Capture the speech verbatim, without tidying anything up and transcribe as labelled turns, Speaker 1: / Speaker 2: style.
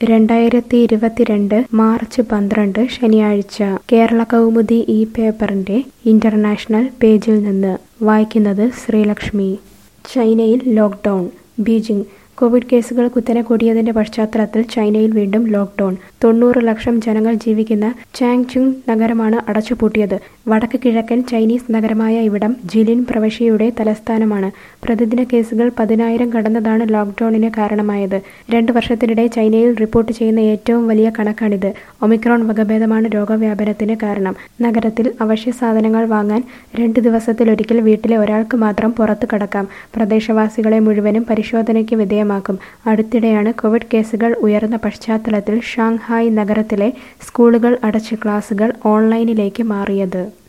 Speaker 1: രണ്ടായിരത്തി ഇരുപത്തിരണ്ട് മാർച്ച് പന്ത്രണ്ട് ശനിയാഴ്ച കേരള കൗമുദി ഈ പേപ്പറിന്റെ ഇന്റർനാഷണൽ പേജിൽ നിന്ന് വായിക്കുന്നത് ശ്രീലക്ഷ്മി. ചൈനയിൽ ലോക്ക്ഡൌൺ. ബീജിംഗ്. കോവിഡ് കേസുകൾ കുത്തനെ കൂടിയതിന്റെ പശ്ചാത്തലത്തിൽ ചൈനയിൽ വീണ്ടും ലോക്ക്ഡൌൺ. തൊണ്ണൂറ് ലക്ഷം ജനങ്ങൾ ജീവിക്കുന്ന ചാങ്ചുങ് നഗരമാണ് അടച്ചുപൂട്ടിയത്. വടക്ക് കിഴക്കൻ ചൈനീസ് നഗരമായ ഇവിടം ജിലിൻ പ്രവിശ്യയുടെ തലസ്ഥാനമാണ്. പ്രതിദിന കേസുകൾ പതിനായിരം കടന്നതാണ് ലോക്ക്ഡൌണിന് കാരണമായത്. രണ്ട് വർഷത്തിനിടെ ചൈനയിൽ റിപ്പോർട്ട് ചെയ്യുന്ന ഏറ്റവും വലിയ കണക്കാണിത്. ഒമിക്രോൺ വകഭേദമാണ് രോഗവ്യാപനത്തിന് കാരണം. നഗരത്തിൽ അവശ്യ സാധനങ്ങൾ വാങ്ങാൻ രണ്ട് ദിവസത്തിലൊരിക്കൽ വീട്ടിലെ ഒരാൾക്ക് മാത്രം പുറത്തു കടക്കാം. പ്രദേശവാസികളെ മുഴുവനും പരിശോധനയ്ക്ക് വിധേയമാക്കും. അടുത്തിടെയാണ് കോവിഡ് കേസുകൾ ഉയർന്ന പശ്ചാത്തലത്തിൽ ഷാങ്ഹായ് നഗരത്തിലെ സ്കൂളുകൾ അടച്ച് ക്ലാസുകൾ ഓൺലൈനിലേക്ക് മാറിയത്.